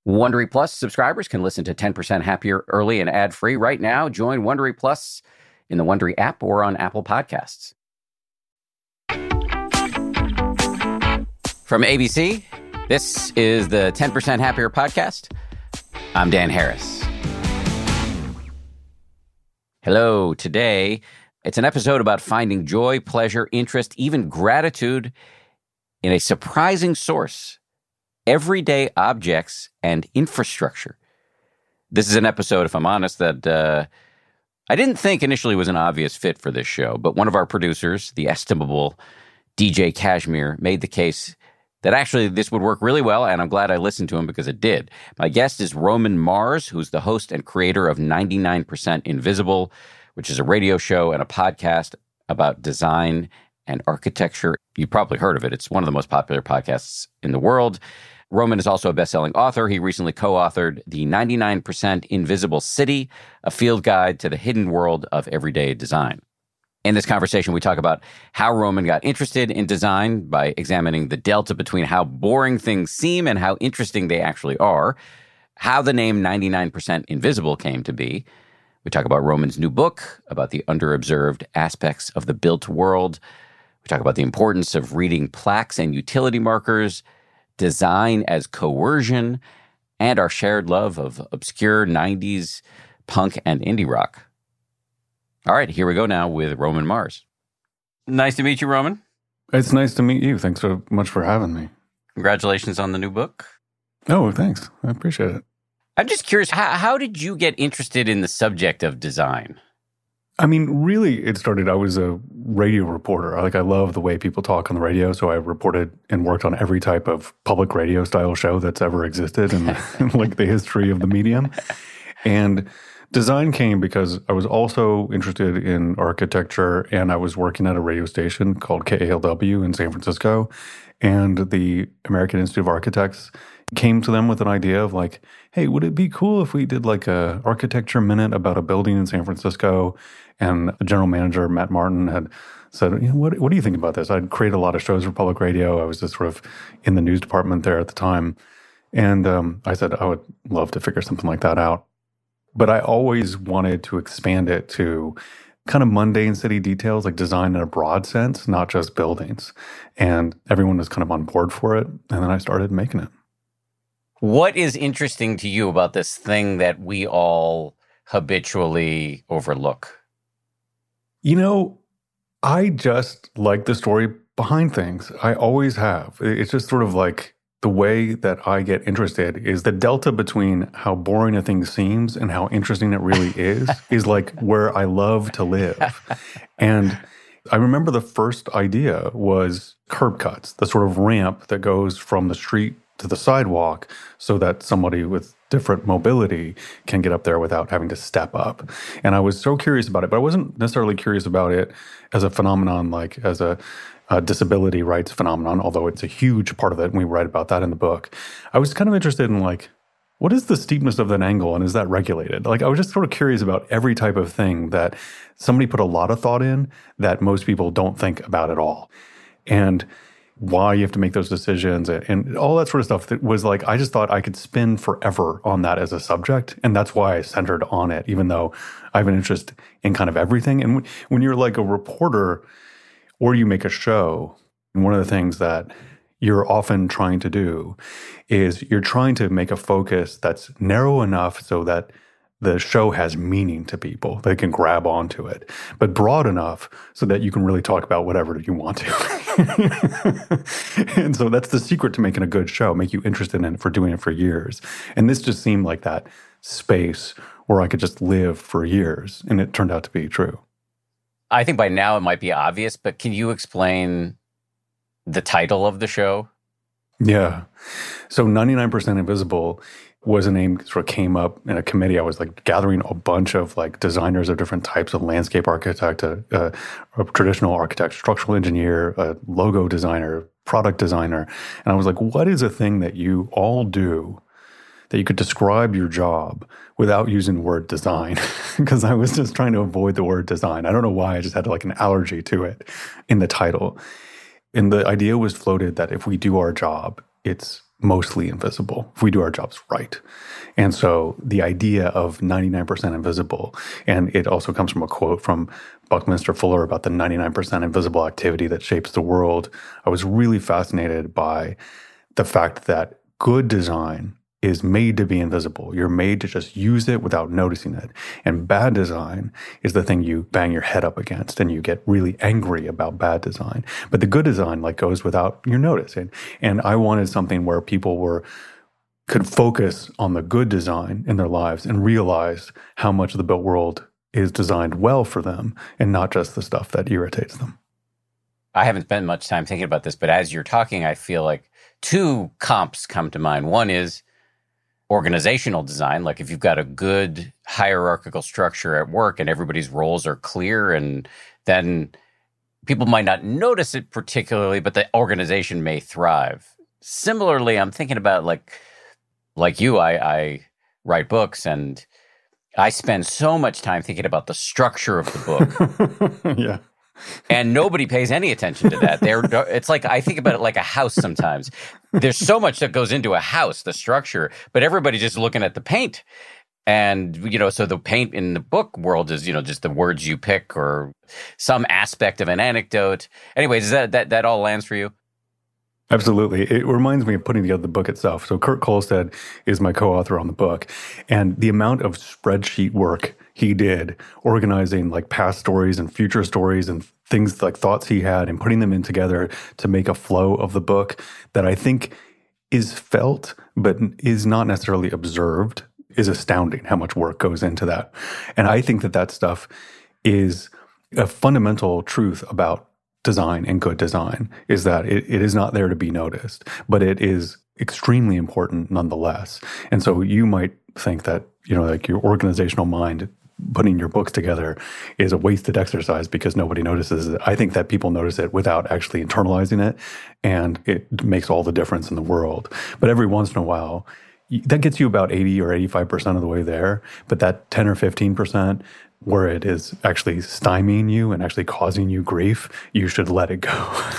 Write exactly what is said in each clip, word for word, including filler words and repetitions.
Wondery Plus subscribers can listen to ten percent Happier early and ad-free right now. Join Wondery Plus in the Wondery app or on Apple Podcasts. From A B C, this is the ten percent Happier podcast. I'm Dan Harris. Hello. Today, it's an episode about finding joy, pleasure, interest, even gratitude in a surprising source: everyday objects and infrastructure. This is an episode, if I'm honest, that uh, I didn't think initially was an obvious fit for this show, but one of our producers, the estimable D J Kashmir, made the case that actually this would work really well, and I'm glad I listened to him because it did. My guest is Roman Mars, who's the host and creator of ninety-nine percent Invisible, which is a radio show and a podcast about design and architecture. You've probably heard of it. It's one of the most popular podcasts in the world. Roman is also a best-selling author. He recently co-authored the ninety-nine percent Invisible City, a field guide to the hidden world of everyday design. In this conversation, we talk about how Roman got interested in design by examining the delta between how boring things seem and how interesting they actually are, how the name ninety-nine percent Invisible came to be. We talk about Roman's new book, about the underobserved aspects of the built world. We talk about the importance of reading plaques and utility markers, design as coercion, and our shared love of obscure nineties punk and indie rock. All right, here we go now with Roman Mars. Nice to meet you, Roman. It's nice to meet you. Thanks so much for having me. Congratulations on the new book. Oh, thanks. I appreciate it. I'm just curious, how, how did you get interested in the subject of design? I mean, really, it started, I was a radio reporter. Like, I love the way people talk on the radio, so I reported and worked on every type of public radio style show that's ever existed in, in like the history of the medium. And design came because I was also interested in architecture, and I was working at a radio station called K A L W in San Francisco, and the American Institute of Architects came to them with an idea of like, hey, would it be cool if we did like a architecture minute about a building in San Francisco? And the general manager, Matt Martin, had said, you know, what, what do you think about this? I'd created a lot of shows for public radio. I was just sort of in the news department there at the time. And um, I said, I would love to figure something like that out. But I always wanted to expand it to kind of mundane city details, like design in a broad sense, not just buildings. And everyone was kind of on board for it. And then I started making it. What is interesting to you about this thing that we all habitually overlook? You know, I just like the story behind things. I always have. It's just sort of like the way that I get interested is the delta between how boring a thing seems and how interesting it really is, is like where I love to live. And I remember the first idea was curb cuts, the sort of ramp that goes from the street to the sidewalk so that somebody with different mobility can get up there without having to step up. And I was so curious about it, but I wasn't necessarily curious about it as a phenomenon, like as a, a disability rights phenomenon, although it's a huge part of it, and we write about that in the book. I was kind of interested in like, what is the steepness of that angle, and is that regulated? Like, I was just sort of curious about every type of thing that somebody put a lot of thought in that most people don't think about at all. And why you have to make those decisions and, and all that sort of stuff that was like, I just thought I could spin forever on that as a subject. And that's why I centered on it, even though I have an interest in kind of everything. And w- when you're like a reporter or you make a show, and one of the things that you're often trying to do is you're trying to make a focus that's narrow enough so that the show has meaning to people. They can grab onto it, but broad enough so that you can really talk about whatever you want to. And so that's the secret to making a good show, make you interested in it for doing it for years. And this just seemed like that space where I could just live for years. And it turned out to be true. I think by now it might be obvious, but can you explain the title of the show? Yeah. So ninety-nine percent Invisible was a name that sort of came up in a committee. I was like gathering a bunch of like designers of different types of landscape architect, a, a, a traditional architect, structural engineer, a logo designer, product designer. And I was like, what is a thing that you all do that you could describe your job without using the word design? Because I was just trying to avoid the word design. I don't know why. I just had like an allergy to it in the title. And the idea was floated that if we do our job, it's mostly invisible if we do our jobs right. And so the idea of ninety-nine percent invisible, and it also comes from a quote from Buckminster Fuller about the ninety-nine percent invisible activity that shapes the world. I was really fascinated by the fact that good design is made to be invisible. You're made to just use it without noticing it. And bad design is the thing you bang your head up against and you get really angry about bad design. But the good design like goes without your notice. And, and I wanted something where people were could focus on the good design in their lives and realize how much of the built world is designed well for them and not just the stuff that irritates them. I haven't spent much time thinking about this, but as you're talking, I feel like two comps come to mind. One is organizational design, like if you've got a good hierarchical structure at work and everybody's roles are clear, and then people might not notice it particularly, but the organization may thrive. Similarly, I'm thinking about like, like you, I, I write books and I spend so much time thinking about the structure of the book. Yeah. And nobody pays any attention to that. They're, it's like, I think about it like a house sometimes. There's so much that goes into a house, the structure, but everybody's just looking at the paint. And, you know, so the paint in the book world is, you know, just the words you pick or some aspect of an anecdote. Anyways, is that, that, that all lands for you? Absolutely. It reminds me of putting together the book itself. So Kurt Kolstad is my co-author on the book. And the amount of spreadsheet work he did organizing like past stories and future stories and things like thoughts he had and putting them in together to make a flow of the book that I think is felt but is not necessarily observed is astounding how much work goes into that. And I think that that stuff is a fundamental truth about design and good design is that it, it is not there to be noticed, but it is extremely important nonetheless. And so you might think that, you know, like your organizational mind putting your books together is a wasted exercise because nobody notices it. I think that people notice it without actually internalizing it, and it makes all the difference in the world. But every once in a while, that gets you about eighty or eighty-five percent of the way there. But that ten or fifteen percent where it is actually stymieing you and actually causing you grief, you should let it go.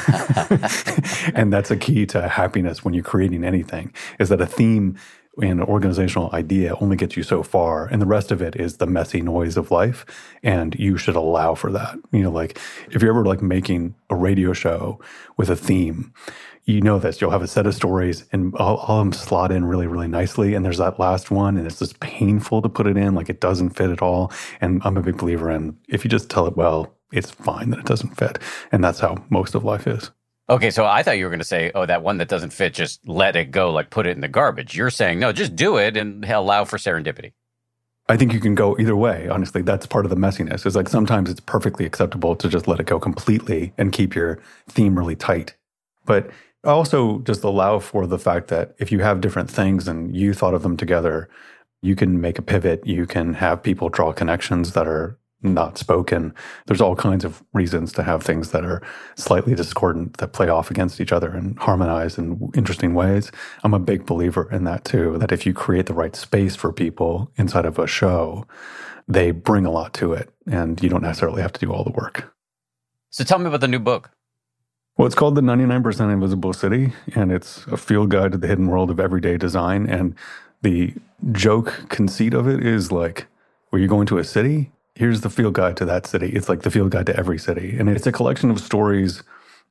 And that's a key to happiness when you're creating anything, is that a theme and an organizational idea only gets you so far, and the rest of it is the messy noise of life, and you should allow for that. You know, like if you're ever like making a radio show with a theme, you know this, you'll have a set of stories and all, all of them slot in really, really nicely, and there's that last one, and it's just painful to put it in, like it doesn't fit at all. And I'm a big believer in if you just tell it well, it's fine that it doesn't fit, and that's how most of life is. Okay, so I thought you were going to say, oh, that one that doesn't fit, just let it go, like put it in the garbage. You're saying, no, just do it and allow for serendipity. I think you can go either way, honestly. That's part of the messiness. It's like sometimes it's perfectly acceptable to just let it go completely and keep your theme really tight. But also just allow for the fact that if you have different things and you thought of them together, you can make a pivot. You can have people draw connections that are not spoken. There's all kinds of reasons to have things that are slightly discordant that play off against each other and harmonize in interesting ways. I'm a big believer in that too, that if you create the right space for people inside of a show, they bring a lot to it and you don't necessarily have to do all the work. So tell me about the new book. Well, it's called The ninety-nine percent Invisible City, and it's a field guide to the hidden world of everyday design. And the joke conceit of it is like, were you going to a city? Here's the field guide to that city. It's like the field guide to every city. And it's a collection of stories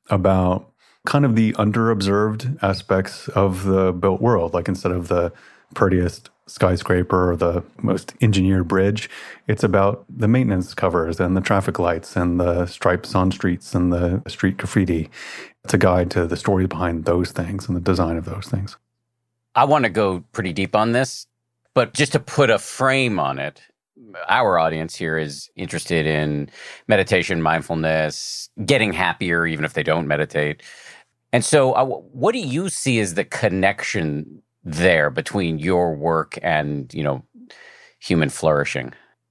about kind of the underobserved aspects of the built world. Like instead of the prettiest skyscraper or the most engineered bridge, it's about the maintenance covers and the traffic lights and the stripes on streets and the street graffiti. It's a guide to the story behind those things and the design of those things. I want to go pretty deep on this, but just to put a frame on it, our audience here is interested in meditation, mindfulness, getting happier, even if they don't meditate. And so uh, what do you see as the connection there between your work and, you know, human flourishing?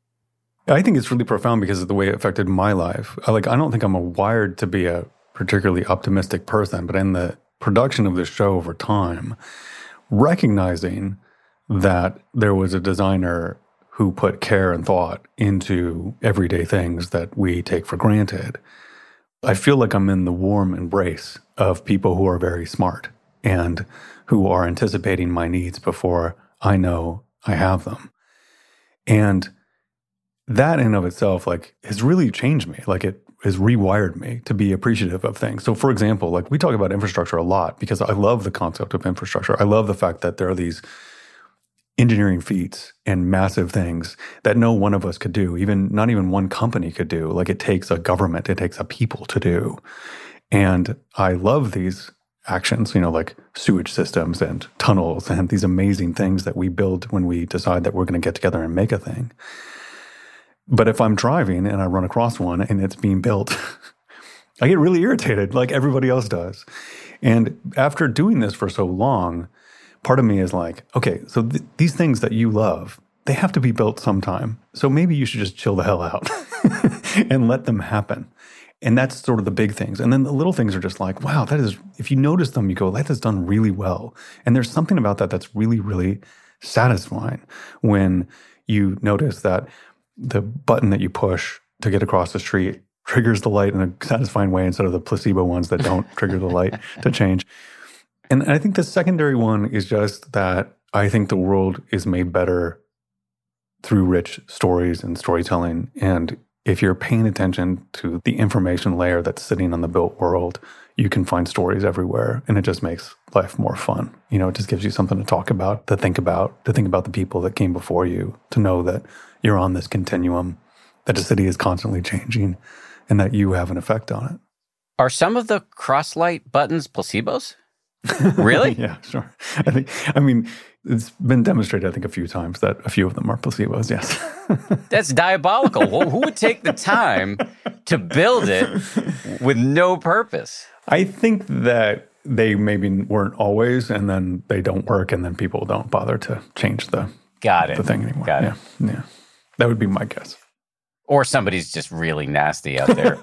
I think it's really profound because of the way it affected my life. Like, I don't think I'm a wired to be a particularly optimistic person, but in the production of the show over time, recognizing that there was a designer who put care and thought into everyday things that we take for granted, I feel like I'm in the warm embrace of people who are very smart and who are anticipating my needs before I know I have them. And that in of itself, like, has really changed me. Like, it has rewired me to be appreciative of things. So, for example, like, we talk about infrastructure a lot because I love the concept of infrastructure. I love the fact that there are these engineering feats and massive things that no one of us could do, even not even one company could do. Like, it takes a government, it takes a people to do. And I love these actions, you know, like sewage systems and tunnels and these amazing things that we build when we decide that we're going to get together and make a thing. But if I'm driving and I run across one and it's being built, I get really irritated like everybody else does. And after doing this for so long, part of me is like, okay, so th- these things that you love, they have to be built sometime. So maybe you should just chill the hell out and let them happen. And that's sort of the big things. And then the little things are just like, wow, that is, if you notice them, you go, that is done really well. And there's something about that that's really, really satisfying when you notice that the button that you push to get across the street triggers the light in a satisfying way instead of the placebo ones that don't trigger the light to change. And I think the secondary one is just that I think the world is made better through rich stories and storytelling. And if you're paying attention to the information layer that's sitting on the built world, you can find stories everywhere. And it just makes life more fun. You know, it just gives you something to talk about, to think about, to think about the people that came before you, to know that you're on this continuum, that the city is constantly changing, and that you have an effect on it. Are some of the cross-light buttons placebos? Really? Yeah, sure. I think, I mean, it's been demonstrated, I think, a few times that a few of them are placebos, yes. That's diabolical. Well, who would take the time to build it with no purpose? I think that they maybe weren't always, and then they don't work, and then people don't bother to change the, Got it. the thing anymore. Got yeah, it. Yeah. That would be my guess. Or somebody's just really nasty out there.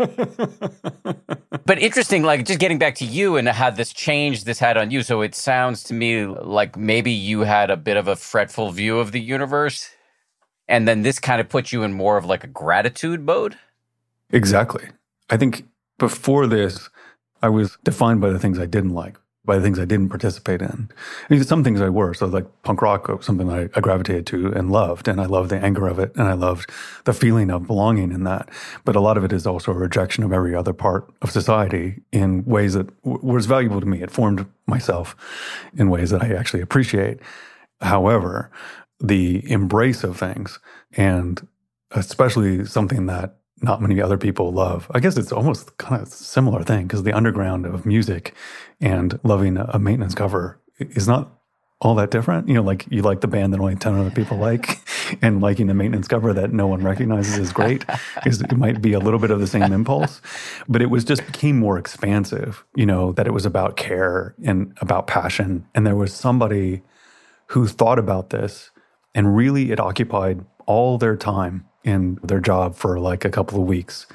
But interesting, like, just getting back to you and how this change this had on you. So it sounds to me like maybe you had a bit of a fretful view of the universe, and then this kind of puts you in more of like a gratitude mode? Exactly. I think before this, I was defined by the things I didn't like, by the things I didn't participate in. I mean, some things I were. So like punk rock was something I, I gravitated to and loved, and I loved the anger of it, and I loved the feeling of belonging in that. But a lot of it is also a rejection of every other part of society in ways that w- was valuable to me. It formed myself in ways that I actually appreciate. However, the embrace of things, and especially something that not many other people love. I guess it's almost kind of a similar thing because the underground of music and loving a maintenance cover is not all that different. You know, like you like the band that only ten other people like, and liking a maintenance cover that no one recognizes is great. is It might be a little bit of the same impulse, but it was just became more expansive, you know, that it was about care and about passion. And there was somebody who thought about this, and really it occupied all their time in their job for like a couple of weeks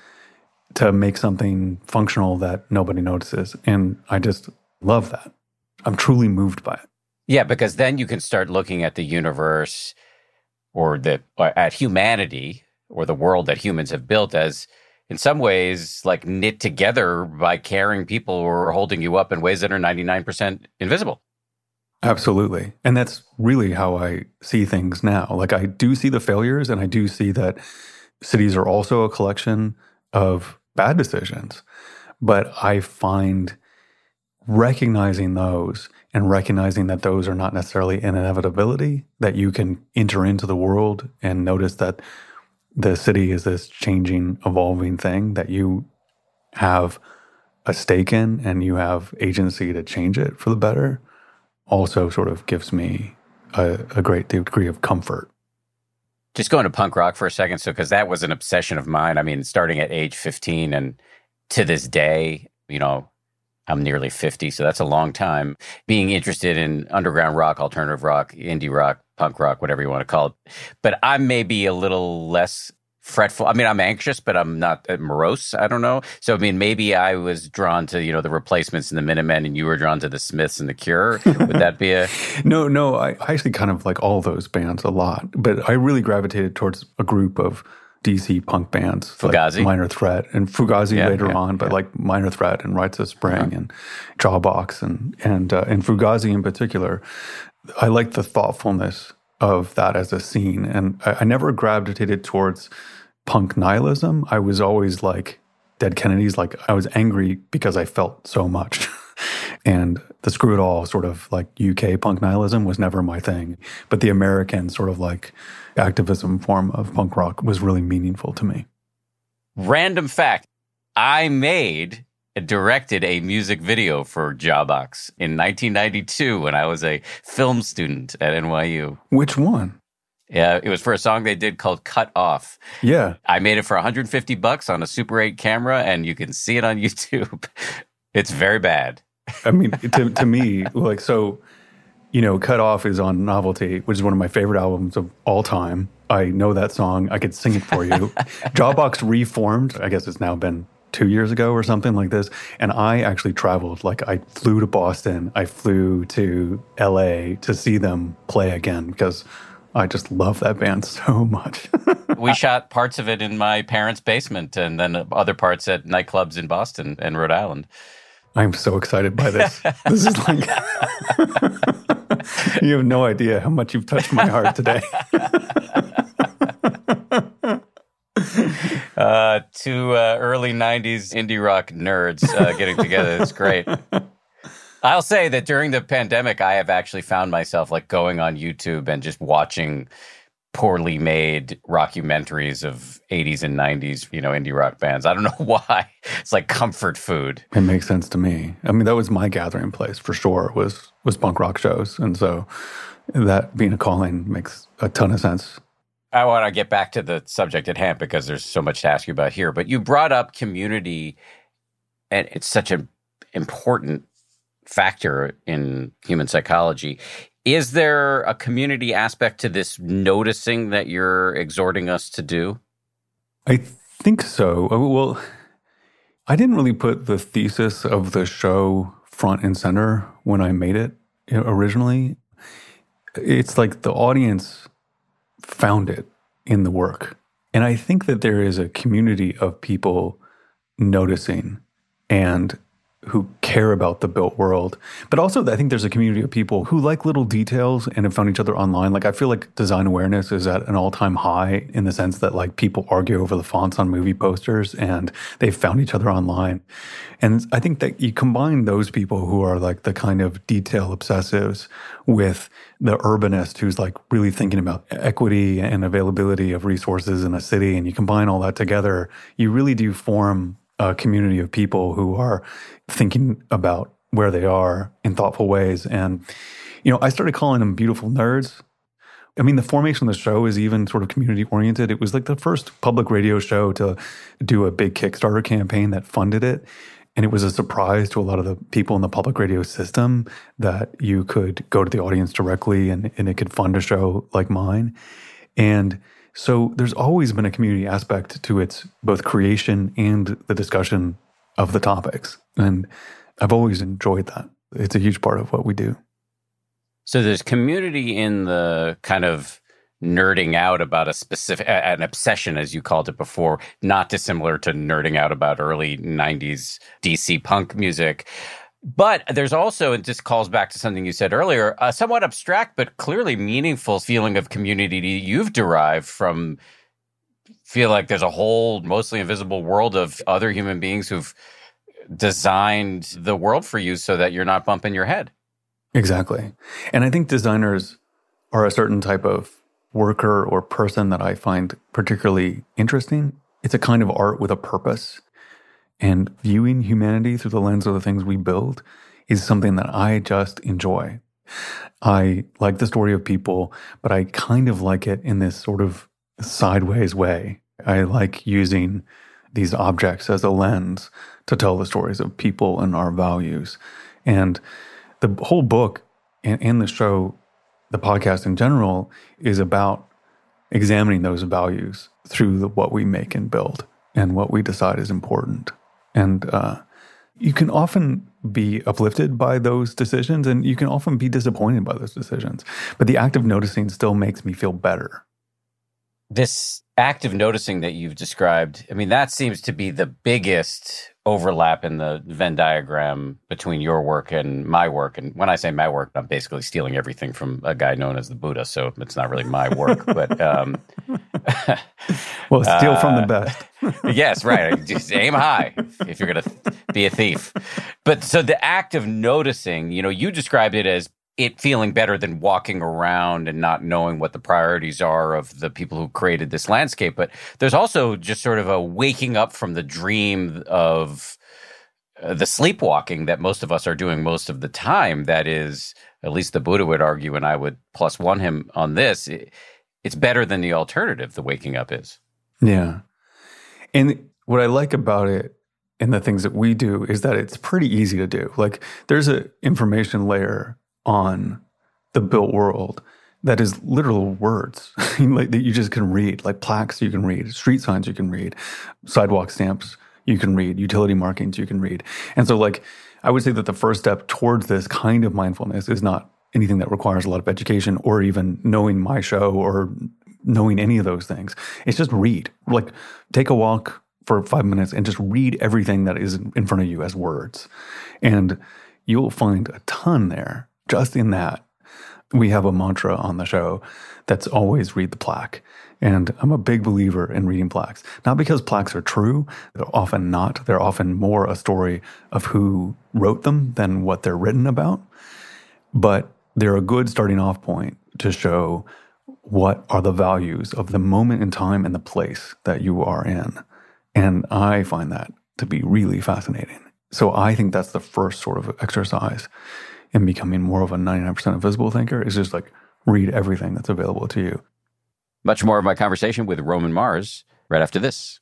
to make something functional that nobody notices. And I just love that. I'm truly moved by it. Yeah, because then you can start looking at the universe or the or at humanity or the world that humans have built as, in some ways, like knit together by caring people who are holding you up in ways that are ninety-nine percent invisible. Absolutely. And that's really how I see things now. Like I do see the failures, and I do see that cities are also a collection of bad decisions. But I find recognizing those and recognizing that those are not necessarily an inevitability, that you can enter into the world and notice that the city is this changing, evolving thing that you have a stake in and you have agency to change it for the better, also sort of gives me a, a great degree of comfort. Just going to punk rock for a second, so because that was an obsession of mine. I mean, starting at age fifteen and to this day, you know, I'm nearly fifty, so that's a long time. Being interested in underground rock, alternative rock, indie rock, punk rock, whatever you want to call it. But I'm maybe a little less fretful. I mean, I'm anxious, but I'm not morose. I don't know. So, I mean, maybe I was drawn to, you know, the Replacements and the Minutemen, and you were drawn to the Smiths and the Cure. Would that be a... No, no. I, I actually kind of like all those bands a lot. But I really gravitated towards a group of D C punk bands. Fugazi. Like Minor Threat and Fugazi yeah, later yeah, on, but yeah. like Minor Threat and Rites of Spring uh-huh. and Jawbox and and uh, and Fugazi in particular. I like the thoughtfulness of that as a scene. And I, I never gravitated towards punk nihilism. I was always like Dead Kennedys, like I was angry because I felt so much. And the Screw It All sort of like U K punk nihilism was never my thing. But the American sort of like activism form of punk rock was really meaningful to me. Random fact, I made and directed a music video for Jawbox in nineteen ninety-two when I was a film student at N Y U. Which one? Yeah, it was for a song they did called Cut Off. Yeah. I made it for one hundred fifty bucks on a Super eight camera, and you can see it on YouTube. It's very bad. I mean, to, to me, like, so, you know, Cut Off is on Novelty, which is one of my favorite albums of all time. I know that song. I could sing it for you. Jawbox reformed. I guess it's now been two years ago or something like this. And I actually traveled. Like, I flew to Boston. I flew to L A to see them play again because I just love that band so much. We shot parts of it in my parents' basement and then other parts at nightclubs in Boston and Rhode Island. I'm so excited by this. This is like, you have no idea how much you've touched my heart today. uh, two uh, early nineties indie rock nerds uh, getting together. It's great. I'll say that during the pandemic, I have actually found myself like going on YouTube and just watching poorly made rockumentaries of eighties and nineties, you know, indie rock bands. I don't know why. It's like comfort food. It makes sense to me. I mean, that was my gathering place for sure, was was punk rock shows. And so that being a calling makes a ton of sense. I want to get back to the subject at hand because there's so much to ask you about here. But you brought up community, and it's such an important factor in human psychology. Is there a community aspect to this noticing that you're exhorting us to do? I think so. Well, I didn't really put the thesis of the show front and center when I made it originally. It's like the audience found it in the work. And I think that there is a community of people noticing and who care about the built world. But also, I think there's a community of people who like little details and have found each other online. Like, I feel like design awareness is at an all-time high in the sense that, like, people argue over the fonts on movie posters and they've found each other online. And I think that you combine those people who are, like, the kind of detail obsessives with the urbanist who's, like, really thinking about equity and availability of resources in a city, and you combine all that together, you really do form a community of people who are thinking about where they are in thoughtful ways. And, you know, I started calling them beautiful nerds. I mean, the formation of the show is even sort of community oriented. It was like the first public radio show to do a big Kickstarter campaign that funded it. And it was a surprise to a lot of the people in the public radio system that you could go to the audience directly and, and it could fund a show like mine. And so there's always been a community aspect to its both creation and the discussion of the topics. And I've always enjoyed that. It's a huge part of what we do. So there's community in the kind of nerding out about a specific, an obsession, as you called it before, not dissimilar to nerding out about early nineties D C punk music. But there's also, and this calls back to something you said earlier, a somewhat abstract but clearly meaningful feeling of community you've derived from feel like there's a whole mostly invisible world of other human beings who've designed the world for you so that you're not bumping your head. Exactly. And I think designers are a certain type of worker or person that I find particularly interesting. It's a kind of art with a purpose. And viewing humanity through the lens of the things we build is something that I just enjoy. I like the story of people, but I kind of like it in this sort of sideways way. I like using these objects as a lens to tell the stories of people and our values. And the whole book and, and the show, the podcast in general, is about examining those values through the, what we make and build and what we decide is important. And uh, you can often be uplifted by those decisions, and you can often be disappointed by those decisions. But the act of noticing still makes me feel better. This act of noticing that you've described, I mean, that seems to be the biggest overlap in the Venn diagram between your work and my work. And when I say my work, I'm basically stealing everything from a guy known as the Buddha, so it's not really my work. But um, well, steal uh, from the best. Yes, right. Just aim high if you're going to be a thief. But so the act of noticing, you know, you described it as it feeling better than walking around and not knowing what the priorities are of the people who created this landscape. But there's also just sort of a waking up from the dream of uh, the sleepwalking that most of us are doing most of the time. That is, at least the Buddha would argue, and I would plus one him on this, it, it's better than the alternative, the waking up is. Yeah. And what I like about it and the things that we do is that it's pretty easy to do. Like there's an information layer on the built world that is literal words like, that you just can read, like plaques you can read, street signs you can read, sidewalk stamps you can read, utility markings you can read. And so like I would say that the first step towards this kind of mindfulness is not anything that requires a lot of education or even knowing my show or knowing any of those things. It's just read. Like take a walk for five minutes and just read everything that is in front of you as words. And you'll find a ton there. Just in that, we have a mantra on the show that's always read the plaque. And I'm a big believer in reading plaques. Not because plaques are true. They're often not. They're often more a story of who wrote them than what they're written about. But they're a good starting off point to show what are the values of the moment in time and the place that you are in. And I find that to be really fascinating. So I think that's the first sort of exercise in becoming more of a ninety-nine percent invisible thinker, is just like read everything that's available to you. Much more of my conversation with Roman Mars right after this.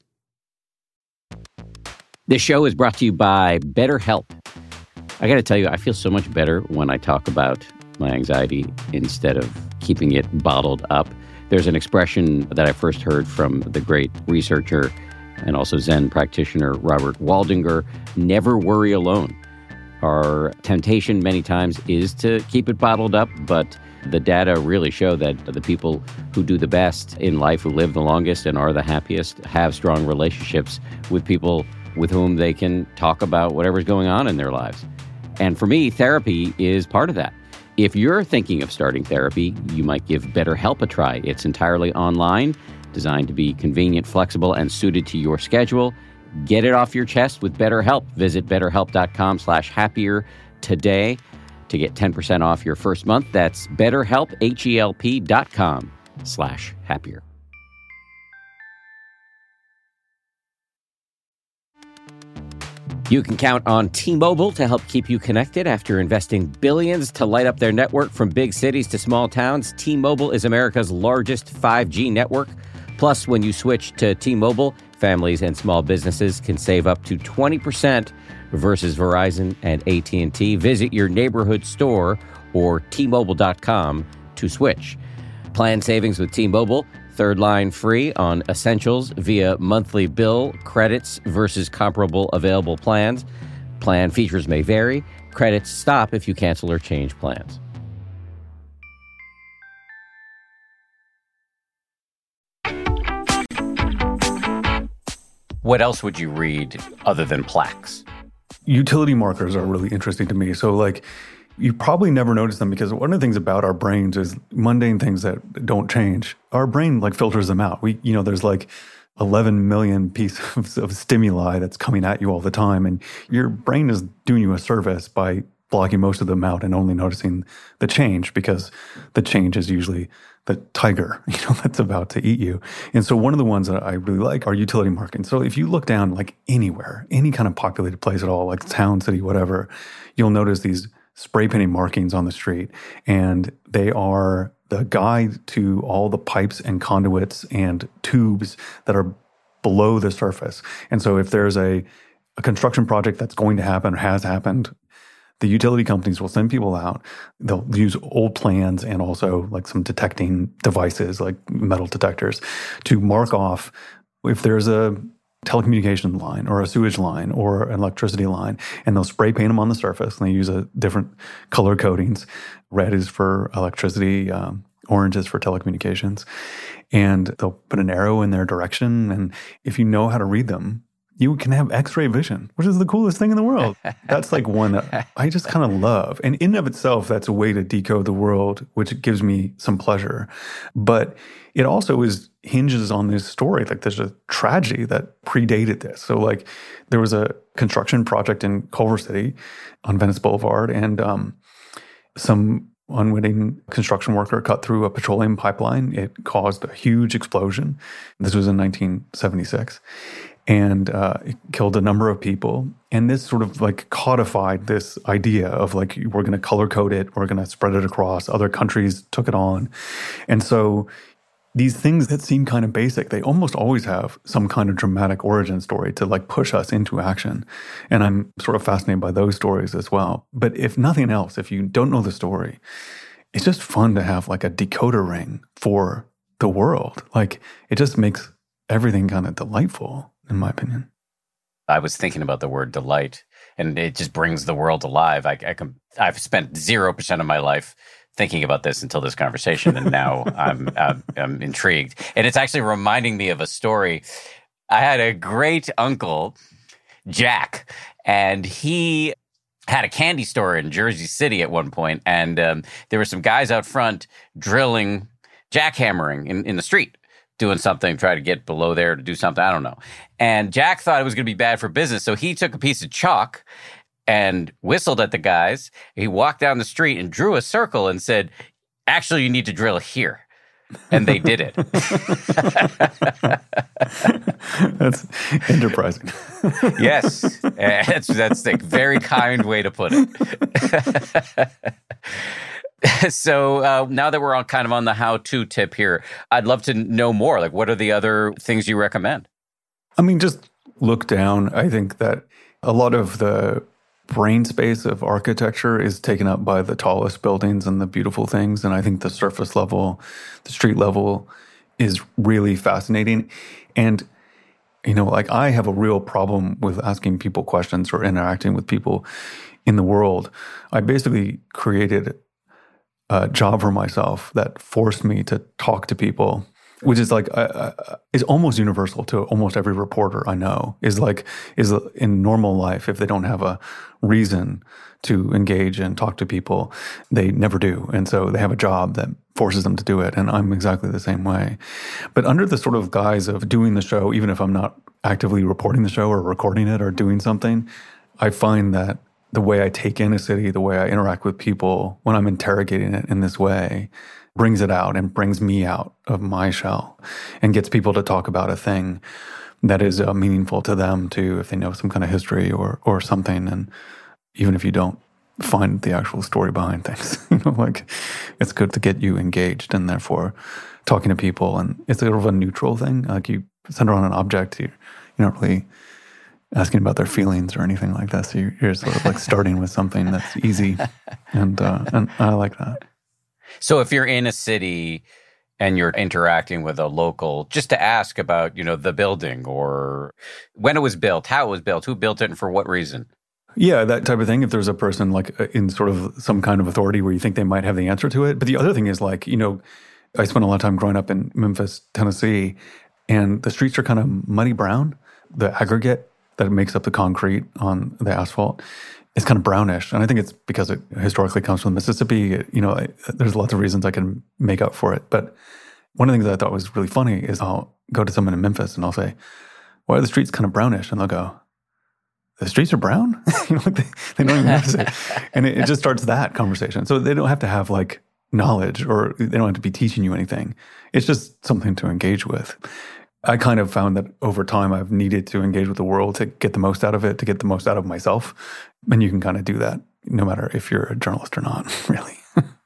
This show is brought to you by BetterHelp. I got to tell you, I feel so much better when I talk about my anxiety instead of keeping it bottled up. There's an expression that I first heard from the great researcher and also Zen practitioner Robert Waldinger, never worry alone. Our temptation many times is to keep it bottled up, but the data really show that the people who do the best in life, who live the longest and are the happiest, have strong relationships with people with whom they can talk about whatever's going on in their lives. And for me, therapy is part of that. If you're thinking of starting therapy, you might give BetterHelp a try. It's entirely online, designed to be convenient, flexible, and suited to your schedule. Get it off your chest with BetterHelp. Visit betterhelp.com slash happier today to get ten percent off your first month. That's betterhelp, H-E-L-P dot com slash happier. You can count on T-Mobile to help keep you connected after investing billions to light up their network from big cities to small towns. T-Mobile is America's largest five G network. Plus, when you switch to T-Mobile, families and small businesses can save up to twenty percent versus Verizon and A T and T. Visit your neighborhood store or T Mobile dot com to switch. Plan savings with T-Mobile. Third line free on essentials via monthly bill credits versus comparable available plans. Plan features may vary. Credits stop if you cancel or change plans. What else would you read other than plaques? Utility markers are really interesting to me. So like, you probably never notice them because one of the things about our brains is mundane things that don't change. Our brain like filters them out. We, you know, there's like eleven million pieces of, of stimuli that's coming at you all the time. And your brain is doing you a service by blocking most of them out and only noticing the change, because the change is usually the tiger, you know, that's about to eat you. And so one of the ones that I really like are utility markings. So if you look down like anywhere, any kind of populated place at all, like town, city, whatever, you'll notice these spray painting markings on the street. And they are the guide to all the pipes and conduits and tubes that are below the surface. And so if there's a, a construction project that's going to happen or has happened, the utility companies will send people out. They'll use old plans and also like some detecting devices like metal detectors to mark off if there's a telecommunication line or a sewage line or an electricity line, and they'll spray paint them on the surface, and they use a different color codings. Red is for electricity, um, oranges for telecommunications. And they'll put an arrow in their direction. And if you know how to read them, you can have X-ray vision, which is the coolest thing in the world. That's like one that I just kind of love. And in and of itself, that's a way to decode the world, which gives me some pleasure. But it also is hinges on this story. Like there's a tragedy that predated this. So like there was a construction project in Culver City on Venice Boulevard, and um, some unwitting construction worker cut through a petroleum pipeline. It caused a huge explosion. This was in nineteen seventy-six. And uh, it killed a number of people. And this sort of like codified this idea of like, we're going to color code it, we're going to spread it across. Other countries took it on. And so these things that seem kind of basic, they almost always have some kind of dramatic origin story to like push us into action. And I'm sort of fascinated by those stories as well. But if nothing else, if you don't know the story, it's just fun to have like a decoder ring for the world. Like it just makes everything kind of delightful, in my opinion. I was thinking about the word delight, and it just brings the world alive. I, I can, I've spent zero percent of my life thinking about this until this conversation, and now I'm, I'm, I'm intrigued. And it's actually reminding me of a story. I had a great uncle, Jack, and he had a candy store in Jersey City at one point, and um, there were some guys out front drilling, jackhammering in, in the street, doing something, try to get below there to do something, I don't know. And Jack thought it was going to be bad for business, so he took a piece of chalk and whistled at the guys. He walked down the street and drew a circle and said, actually, you need to drill here. And they did it. That's enterprising. Yes. That's, that's a very kind way to put it. So uh, now that we're on kind of on the how-to tip here, I'd love to know more. Like, what are the other things you recommend? I mean, just look down. I think that a lot of the brain space of architecture is taken up by the tallest buildings and the beautiful things. And I think the surface level, the street level is really fascinating. And, you know, like I have a real problem with asking people questions or interacting with people in the world. I basically created a job for myself that forced me to talk to people, which is like, uh, is almost universal to almost every reporter I know, is like, is in normal life, if they don't have a reason to engage and talk to people, they never do. And so they have a job that forces them to do it. And I'm exactly the same way. But under the sort of guise of doing the show, even if I'm not actively reporting the show or recording it or doing something, I find that the way I take in a city, the way I interact with people when I'm interrogating it in this way brings it out and brings me out of my shell and gets people to talk about a thing that is uh, meaningful to them too, if they know some kind of history or or something. And even if you don't find the actual story behind things, you know, like it's good to get you engaged and therefore talking to people. And it's sort of a neutral thing. Like you center on an object, you, you're not really asking about their feelings or anything like that. So you're, you're sort of like starting with something that's easy. And, uh, and I like that. So if you're in a city and you're interacting with a local, just to ask about, you know, the building or when it was built, how it was built, who built it and for what reason? Yeah, that type of thing. If there's a person like in sort of some kind of authority where you think they might have the answer to it. But the other thing is like, you know, I spent a lot of time growing up in Memphis, Tennessee, and the streets are kind of muddy brown. The aggregate that makes up the concrete on the asphalt is kind of brownish. And I think it's because it historically comes from Mississippi. It, you know, I, there's lots of reasons I can make up for it. But one of the things that I thought was really funny is I'll go to someone in Memphis and I'll say, why are the streets kind of brownish? And they'll go, the streets are brown? you know, like they, they don't even notice it. And it, it just starts that conversation. So they don't have to have like knowledge or they don't have to be teaching you anything. It's just something to engage with. I kind of found that over time I've needed to engage with the world to get the most out of it, to get the most out of myself. And you can kind of do that no matter if you're a journalist or not, really.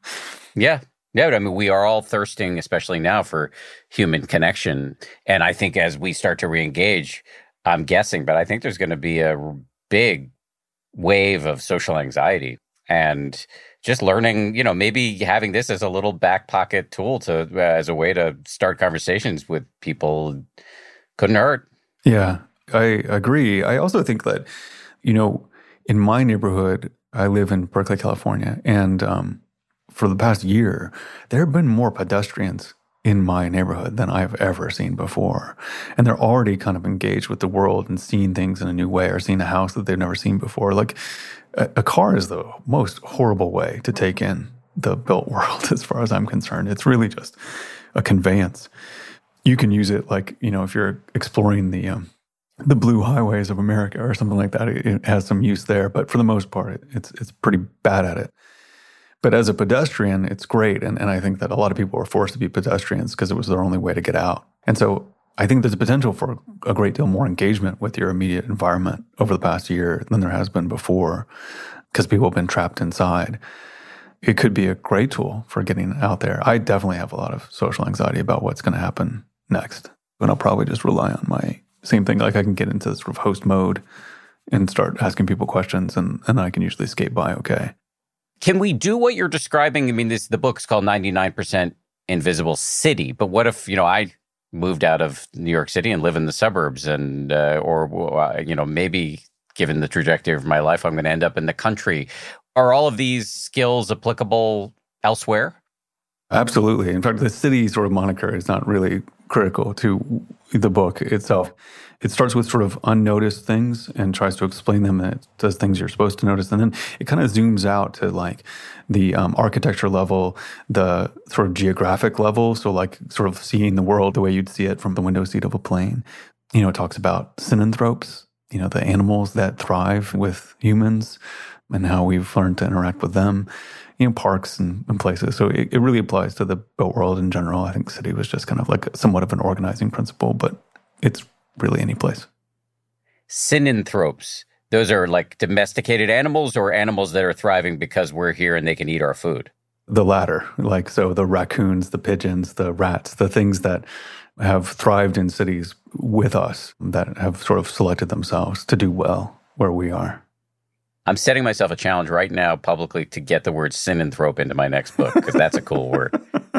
Yeah. Yeah, but I mean, we are all thirsting, especially now, for human connection. And I think as we start to re-engage, I'm guessing, but I think there's going to be a big wave of social anxiety and just learning, you know, maybe having this as a little back pocket tool to uh, as a way to start conversations with people couldn't hurt. Yeah, I agree. I also think that, you know, in my neighborhood, I live in Berkeley, California, and um, for the past year, there have been more pedestrians in my neighborhood than I've ever seen before. And they're already kind of engaged with the world and seeing things in a new way, or seeing a house that they've never seen before. Like a, a car is the most horrible way to take in the built world, as far as I'm concerned. It's really just a conveyance. You can use it like, you know, if you're exploring the um, the blue highways of America or something like that, it, it has some use there. But for the most part, it, it's it's pretty bad at it. But as a pedestrian, it's great. And, and I think that a lot of people were forced to be pedestrians because it was their only way to get out. And so I think there's a potential for a great deal more engagement with your immediate environment over the past year than there has been before, because people have been trapped inside. It could be a great tool for getting out there. I definitely have a lot of social anxiety about what's going to happen next. But I'll probably just rely on my same thing. Like I can get into sort of host mode and start asking people questions, and, and I can usually skate by okay. Can we do what you're describing? I mean, this the book's called ninety-nine percent Invisible City, but what if, you know, I moved out of New York City and live in the suburbs, and uh, or, uh, you know, maybe given the trajectory of my life, I'm going to end up in the country. Are all of these skills applicable elsewhere? Absolutely. In fact, the city sort of moniker is not really critical to the book itself. It starts with sort of unnoticed things and tries to explain them, and it does things you're supposed to notice. And then it kind of zooms out to like the um, architecture level, the sort of geographic level. So like sort of seeing the world the way you'd see it from the window seat of a plane. You know, it talks about synanthropes, you know, the animals that thrive with humans and how we've learned to interact with them, you know, parks and, and places. So it, it really applies to the built world in general. I think city was just kind of like somewhat of an organizing principle, but it's really any place. Synanthropes. Those are like domesticated animals, or animals that are thriving because we're here and they can eat our food? The latter. Like, so the raccoons, the pigeons, the rats, the things that have thrived in cities with us, that have sort of selected themselves to do well where we are. I'm setting myself a challenge right now publicly to get the word synanthrope into my next book, because that's a cool word.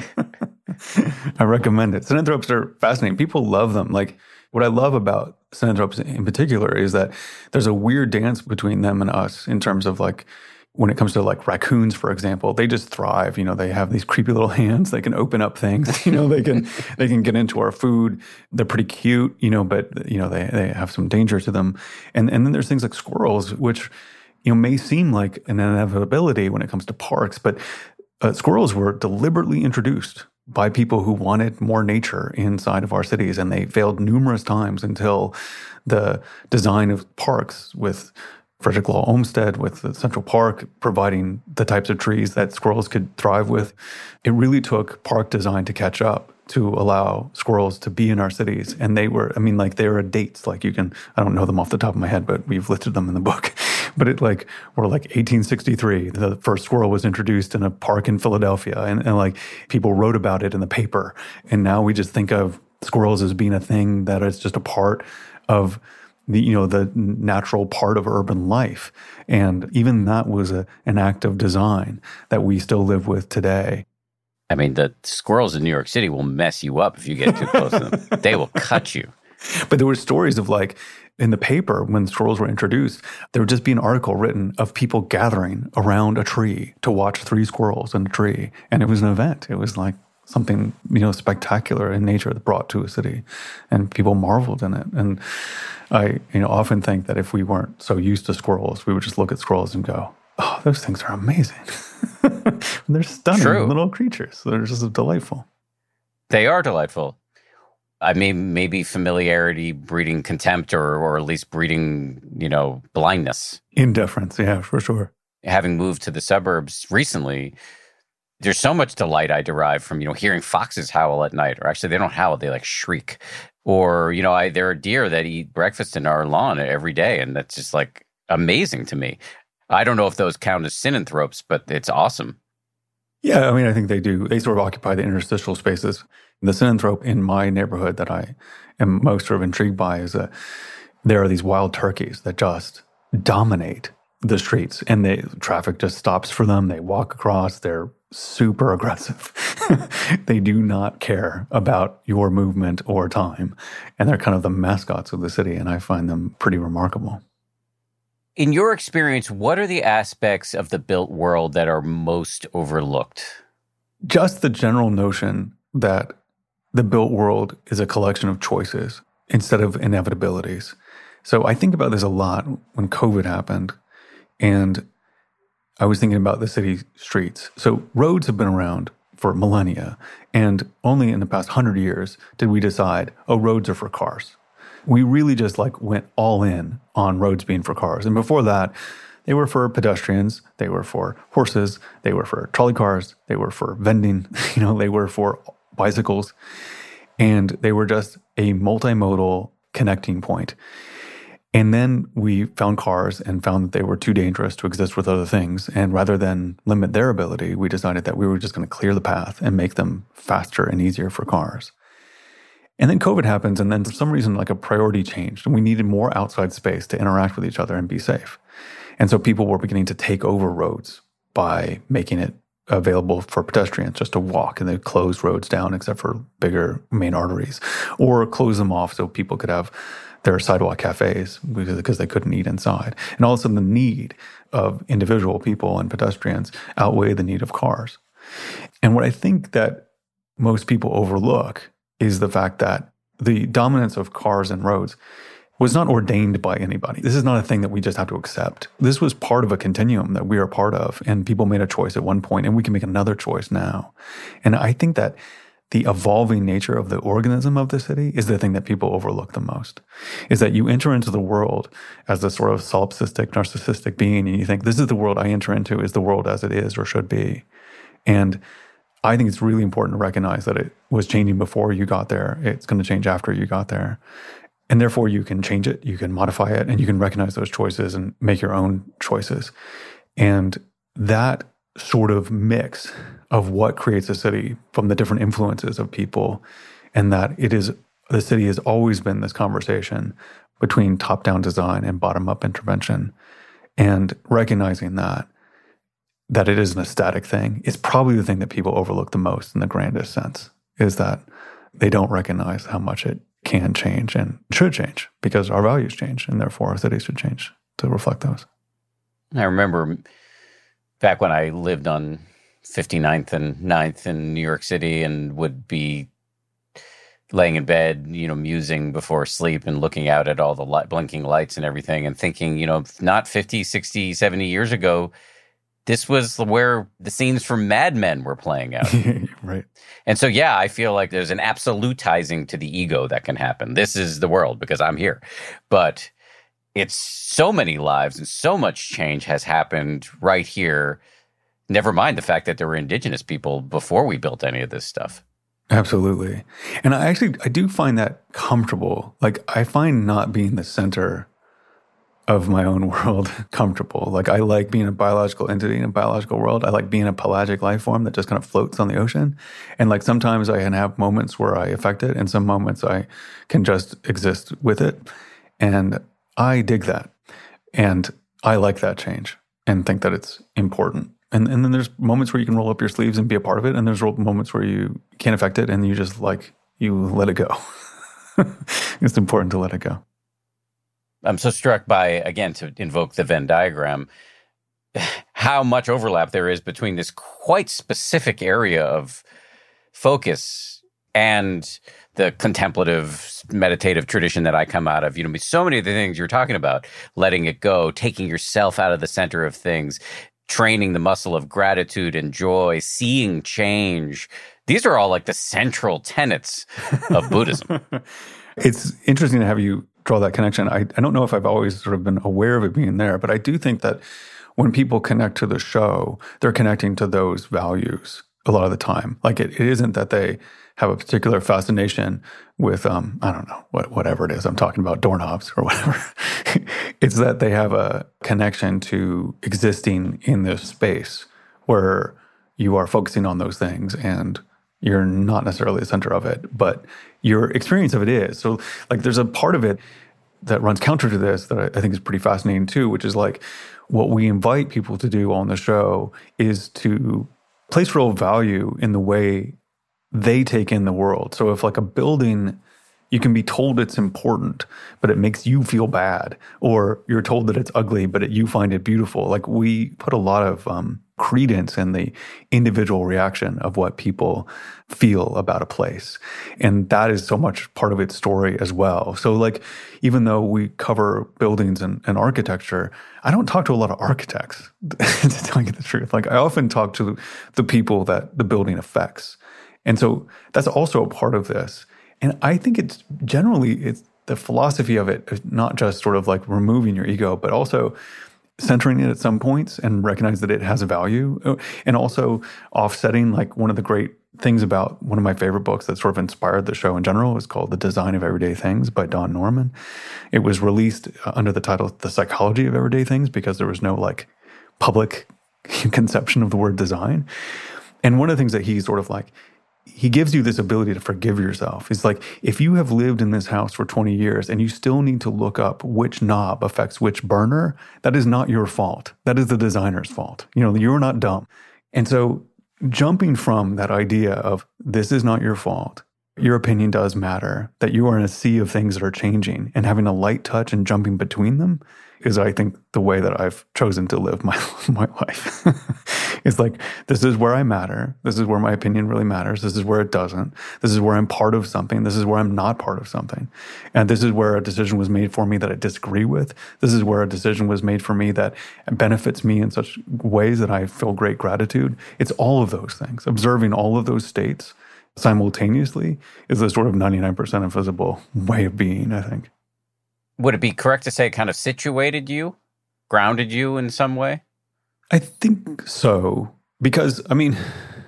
I recommend it. Synanthropes are fascinating. People love them. Like, what I love about synanthropes in particular is that there's a weird dance between them and us in terms of like, when it comes to like raccoons, for example, they just thrive. You know, they have these creepy little hands. They can open up things. You know, they can they can get into our food. They're pretty cute, you know, but, you know, they, they have some danger to them. And and then there's things like squirrels, which, you know, may seem like an inevitability when it comes to parks, but uh, squirrels were deliberately introduced by people who wanted more nature inside of our cities, and they failed numerous times until the design of parks with Frederick Law Olmsted, with the Central Park providing the types of trees that squirrels could thrive with. It really took park design to catch up to allow squirrels to be in our cities. And they were, I mean, like, they were dates. Like, you can, I don't know them off the top of my head, but we've listed them in the book. But it like, were like eighteen sixty-three, the first squirrel was introduced in a park in Philadelphia. And, and like, people wrote about it in the paper. And now we just think of squirrels as being a thing that is just a part of the, you know, the natural part of urban life. And even that was a, an act of design that we still live with today. I mean, the squirrels in New York City will mess you up if you get too close to them. They will cut you. But there were stories of like, in the paper, when squirrels were introduced, there would just be an article written of people gathering around a tree to watch three squirrels in a tree. And it was an event. It was like something, you know, spectacular in nature that brought to a city. And people marveled in it. And I, you know, often think that if we weren't so used to squirrels, we would just look at squirrels and go, oh, those things are amazing. They're stunning True. Little creatures. They're just delightful. They are delightful. I mean, maybe familiarity breeding contempt, or or at least breeding, you know, blindness. Indifference, yeah, for sure. Having moved to the suburbs recently, there's so much delight I derive from, you know, hearing foxes howl at night. Or actually, they don't howl, they like shriek. Or, you know, I, there are deer that eat breakfast in our lawn every day. And that's just like amazing to me. I don't know if those count as synanthropes, but it's awesome. Yeah, I mean, I think they do. They sort of occupy the interstitial spaces. The synanthrope in my neighborhood that I am most sort of intrigued by is that there are these wild turkeys that just dominate the streets, and the traffic just stops for them. They walk across. They're super aggressive. They do not care about your movement or time, and they're kind of the mascots of the city, and I find them pretty remarkable. In your experience, what are the aspects of the built world that are most overlooked? Just the general notion that the built world is a collection of choices instead of inevitabilities. So I think about this a lot when COVID happened, and I was thinking about the city streets. So roads have been around for millennia, and only in the past hundred years did we decide, oh, roads are for cars. We really just like went all in on roads being for cars. And before that, they were for pedestrians, they were for horses, they were for trolley cars, they were for vending, you know, they were for bicycles, and they were just a multimodal connecting point. And then we found cars and found that they were too dangerous to exist with other things. And rather than limit their ability, we decided that we were just going to clear the path and make them faster and easier for cars. And then COVID happens, and then for some reason, like a priority changed, and we needed more outside space to interact with each other and be safe. And so people were beginning to take over roads by making it available for pedestrians just to walk, and they closed roads down except for bigger main arteries, or close them off so people could have their sidewalk cafes because they couldn't eat inside. And all of a sudden, the need of individual people and pedestrians outweighed the need of cars. And what I think that most people overlook is the fact that the dominance of cars and roads was not ordained by anybody. This is not a thing that we just have to accept. This was part of a continuum that we are part of, and people made a choice at one point, and we can make another choice now. And I think that the evolving nature of the organism of the city is the thing that people overlook the most, is that you enter into the world as this sort of solipsistic, narcissistic being, and you think, this is the world I enter into, is the world as it is or should be. And I think it's really important to recognize that it was changing before you got there. It's going to change after you got there. And therefore, you can change it, you can modify it, and you can recognize those choices and make your own choices. And that sort of mix of what creates a city from the different influences of people, and that it is, the city has always been this conversation between top-down design and bottom-up intervention. And recognizing that, that it isn't a static thing is probably the thing that people overlook the most in the grandest sense, is that they don't recognize how much it can change and should change because our values change, and therefore our cities should change to reflect those. I remember back when I lived on fifty-ninth and ninth in New York City and would be laying in bed, you know, musing before sleep and looking out at all the light, blinking lights and everything and thinking, you know, not fifty, sixty, seventy years ago, this was where the scenes from Mad Men were playing out. Right. And so, yeah, I feel like there's an absolutizing to the ego that can happen. This is the world because I'm here. But it's so many lives and so much change has happened right here. Never mind the fact that there were indigenous people before we built any of this stuff. Absolutely. And I actually, I do find that comfortable. Like, I find not being the center of my own world comfortable. Like, I like being a biological entity in a biological world. I like being a pelagic life form that just kind of floats on the ocean. And like, sometimes I can have moments where I affect it, and some moments I can just exist with it. And I dig that. And I like that change and think that it's important. And and then there's moments where you can roll up your sleeves and be a part of it. And there's moments where you can't affect it and you just like, you let it go. It's important to let it go. I'm so struck by, again, to invoke the Venn diagram, how much overlap there is between this quite specific area of focus and the contemplative, meditative tradition that I come out of. You know, so many of the things you're talking about, letting it go, taking yourself out of the center of things, training the muscle of gratitude and joy, seeing change. These are all like the central tenets of Buddhism. It's interesting to have you draw that connection. I, I don't know if I've always sort of been aware of it being there, but I do think that when people connect to the show, they're connecting to those values a lot of the time. Like, it, it isn't that they have a particular fascination with, um, I don't know, what, whatever it is. I'm talking about doorknobs or whatever. It's that they have a connection to existing in this space where you are focusing on those things and you're not necessarily the center of it, but your experience of it is. So, like, there's a part of it that runs counter to this that I, I think is pretty fascinating too, which is like, what we invite people to do on the show is to place real value in the way they take in the world. So if like a building You can be told it's important, but it makes you feel bad. Or you're told that it's ugly, but it, you find it beautiful. Like we put a lot of um, credence in the individual reaction of what people feel about a place. And that is so much part of its story as well. So like, even though we cover buildings and, and architecture, I don't talk to a lot of architects, to tell you the truth. Like I often talk to the people that the building affects. And so that's also a part of this. And I think it's generally, it's the philosophy of it is not just sort of like removing your ego, but also centering it at some points and recognize that it has a value. And also offsetting, like one of the great things about one of my favorite books that sort of inspired the show in general is called The Design of Everyday Things by Don Norman. It was released under the title The Psychology of Everyday Things because there was no like public conception of the word design. And one of the things that he sort of like, he gives you this ability to forgive yourself. It's like, if you have lived in this house for twenty years and you still need to look up which knob affects which burner, that is not your fault. That is the designer's fault. You know, you're not dumb. And so jumping from that idea of this is not your fault, your opinion does matter, that you are in a sea of things that are changing, and having a light touch and jumping between them is, I think, the way that I've chosen to live my, my life. It's like, this is where I matter. This is where my opinion really matters. This is where it doesn't. This is where I'm part of something. This is where I'm not part of something. And this is where a decision was made for me that I disagree with. This is where a decision was made for me that benefits me in such ways that I feel great gratitude. It's all of those things. Observing all of those states simultaneously is the sort of ninety-nine percent invisible way of being, I think. Would it be correct to say it kind of situated you, grounded you in some way? I think so. Because, I mean,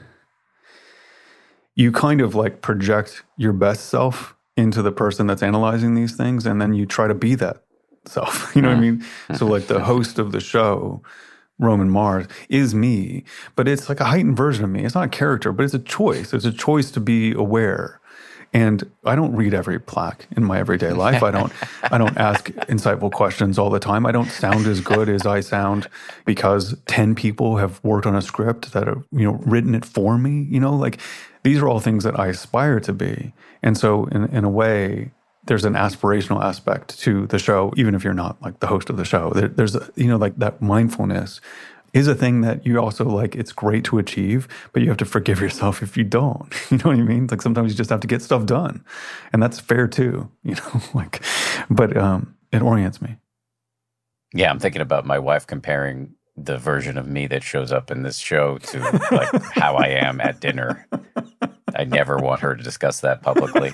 you kind of like project your best self into the person that's analyzing these things, and then you try to be that self. You know what I mean? So like the host of the show, Roman Mars, is me, but it's like a heightened version of me. It's not a character, but it's a choice. It's a choice to be aware. And I don't read every plaque in my everyday life. I don't I don't ask insightful questions all the time. I don't sound as good as I sound because ten people have worked on a script that have, you know, written it for me. You know, like these are all things that I aspire to be. And so in, in a way, there's an aspirational aspect to the show, even if you're not like the host of the show. There, there's, a, you know, like that mindfulness is a thing that you also like, it's great to achieve, but you have to forgive yourself if you don't. You know what I mean? Like sometimes you just have to get stuff done. And that's fair too, you know, like, but um, it orients me. Yeah, I'm thinking about my wife comparing the version of me that shows up in this show to like how I am at dinner. I never want her to discuss that publicly.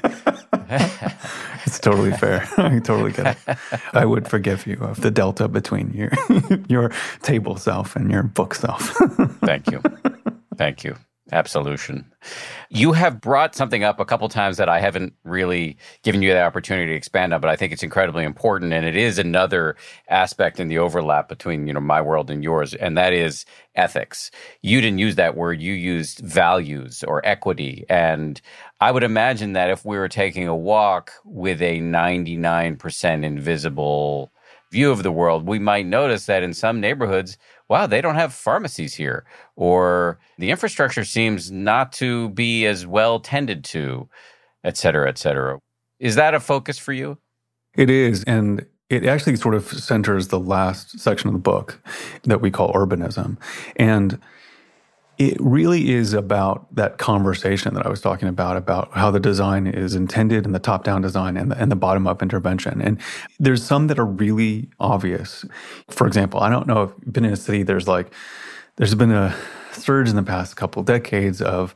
It's totally fair. I totally get it. I would forgive you of the delta between your your table self and your book self. Thank you. Thank you. Absolution. You have brought something up a couple times that I haven't really given you the opportunity to expand on, but I think it's incredibly important, and it is another aspect in the overlap between, you know, my world and yours, and that is ethics. You didn't use that word. You used values or equity, and I would imagine that if we were taking a walk with a ninety-nine percent invisible view of the world, we might notice that in some neighborhoods, wow, they don't have pharmacies here, or the infrastructure seems not to be as well tended to, et cetera, et cetera. Is that a focus for you? It is, and it actually sort of centers the last section of the book that we call urbanism. And it really is about that conversation that I was talking about, about how the design is intended and the top-down design and the, and the bottom-up intervention. And there's some that are really obvious. For example, I don't know if you've been in a city, there's like, there's been a surge in the past couple decades of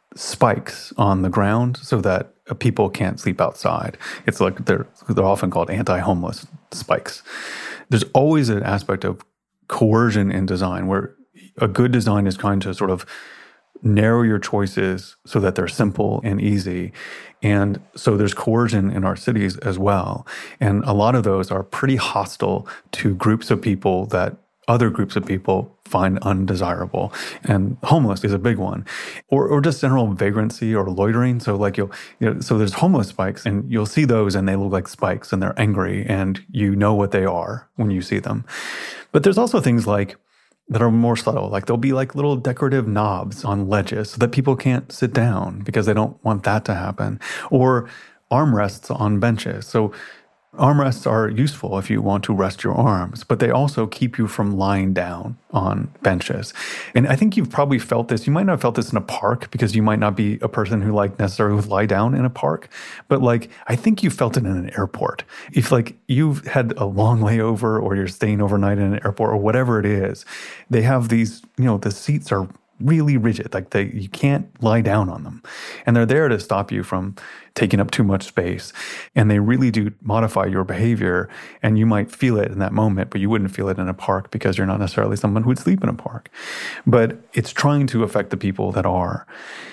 spikes on the ground so that people can't sleep outside. It's like they're, they're often called anti-homeless spikes. There's always an aspect of coercion in design where a good design is trying to sort of narrow your choices so that they're simple and easy. And so there's coercion in our cities as well. And a lot of those are pretty hostile to groups of people that other groups of people find undesirable. And homeless is a big one. Or or just general vagrancy or loitering. So like you'll, you know, so there's homeless spikes and you'll see those and they look like spikes and they're angry and you know what they are when you see them. But there's also things like that are more subtle. Like there'll be like little decorative knobs on ledges so that people can't sit down because they don't want that to happen. Or armrests on benches. So armrests are useful if you want to rest your arms, but they also keep you from lying down on benches. And I think you've probably felt this. You might not have felt this in a park because you might not be a person who like necessarily would lie down in a park, but like I think you felt it in an airport. If like you've had a long layover or you're staying overnight in an airport or whatever it is, they have these, you know, the seats are really rigid, like they you can't lie down on them. And they're there to stop you from taking up too much space. And they really do modify your behavior. And you might feel it in that moment, but you wouldn't feel it in a park because you're not necessarily someone who would sleep in a park. But it's trying to affect the people that are.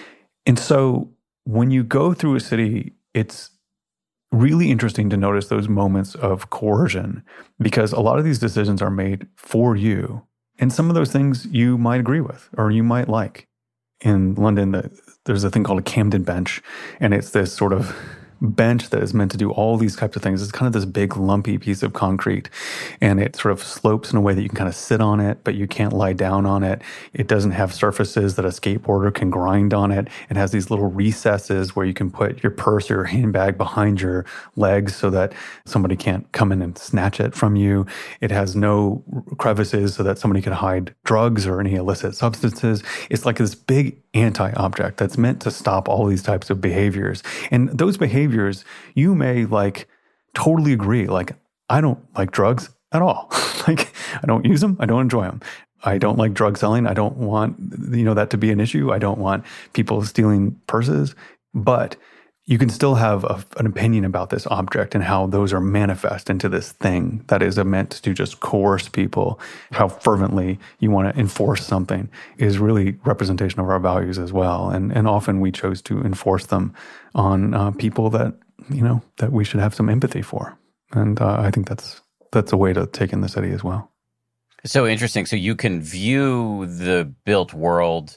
And so when you go through a city, it's really interesting to notice those moments of coercion because a lot of these decisions are made for you. And some of those things you might agree with or you might like. In London, the, there's a thing called a Camden bench, and it's this sort of bench that is meant to do all these types of things. It's kind of this big lumpy piece of concrete, and it sort of slopes in a way that you can kind of sit on it, but you can't lie down on it. It doesn't have surfaces that a skateboarder can grind on it. It has these little recesses where you can put your purse or your handbag behind your legs so that somebody can't come in and snatch it from you. It has no crevices so that somebody can hide drugs or any illicit substances. It's like this big anti-object that's meant to stop all these types of behaviors. And those behaviors, you may like totally agree. Like, I don't like drugs at all. Like, I don't use them. I don't enjoy them. I don't like drug selling. I don't want, you know, that to be an issue. I don't want people stealing purses. But you can still have a, an opinion about this object and how those are manifest into this thing that is meant to just coerce people. How fervently you want to enforce something is really representation of our values as well. And and often we chose to enforce them on uh, people that, you know, that we should have some empathy for. And uh, I think that's that's a way to take in the city as well. So interesting. So you can view the built world